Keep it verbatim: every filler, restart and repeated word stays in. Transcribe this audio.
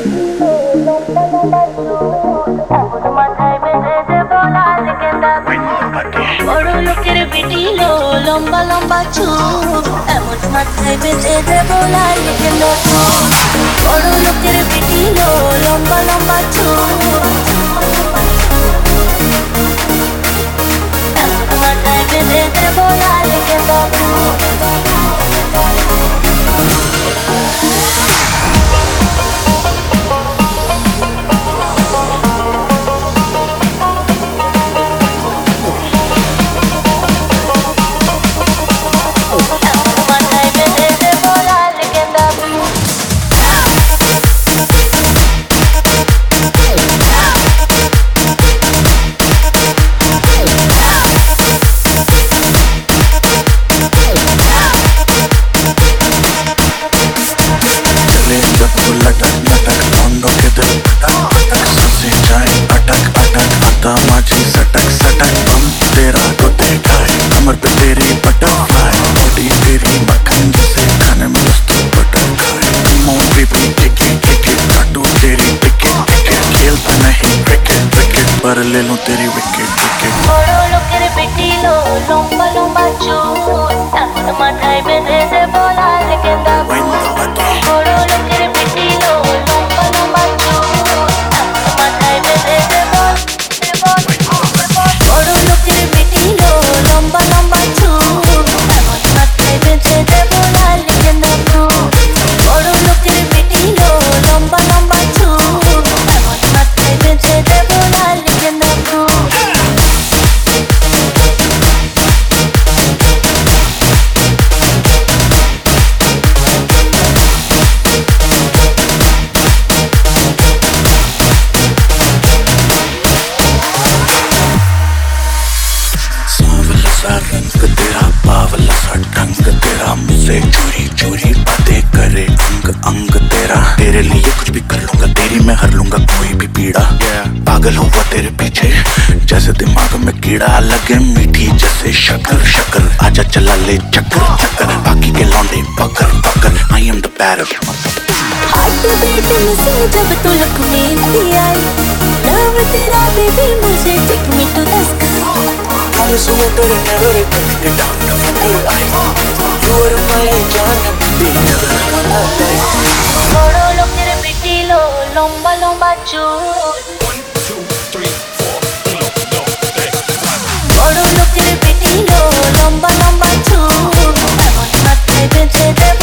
বড় লোকের বিটিলো লম্বা লম্বা চুল এমন মাথায় বেঁধে দেব লাল গেন্ডা ফুল। বড় লোকের বিটিলো লম্বা লম্বা চুল এমন মাথায় বেঁধে দেব লাল গেন্ডা ফুল। पर ले लूं तेरी विकेट विकेट। बड़ो लोकेर बिटिलो लंबा लंबा चूल एमन माথায় বেঁধে দেব লাল গেন্ডা ফুল। বড় লোকের বিটিলো লম্বা লম্বা চুল এমন মাথায় বেঁধে দেব বড় লোকের বিটিলো লম্বা লম্বা চুল এমন মাথায় বেঁধে দেব লাল গেন্ডা ফুল। বড় লোকের বিটিলো লম্বা লম্বা চুল এমন মাথায় বেঁধে দেব লাল গেন্ডা ফুল। रंग तेरा बावला सा ढंग तेरा मुझसे चोरी चोरी बातें करे अंग अंग तेरा। तेरे लिए कुछ भी कर लूंगा तेरी मैं हर लूंगा कोई भी पीड़ा। yeah. पागल हुआ तेरे पीछे जैसे दिमाग में कीड़ा लगे मीठी जैसे शक्कर शक्कर। आजा चला ले चक्कर चक्कर बाकी के लौंडे पकड़ पकड़। I am the bearer heart beat में से जब तू लुक में आई लव तेरा बेबी मुझे take me to the sky. Promise you that I never let it down to your eyes. You are my jaan, be never gonna die. বড় লোকের বিটিলো লম্বা লম্বা চুল বড় লোকের বিটিলো লম্বা লম্বা চুল এমন মাথায় বেঁধে দেব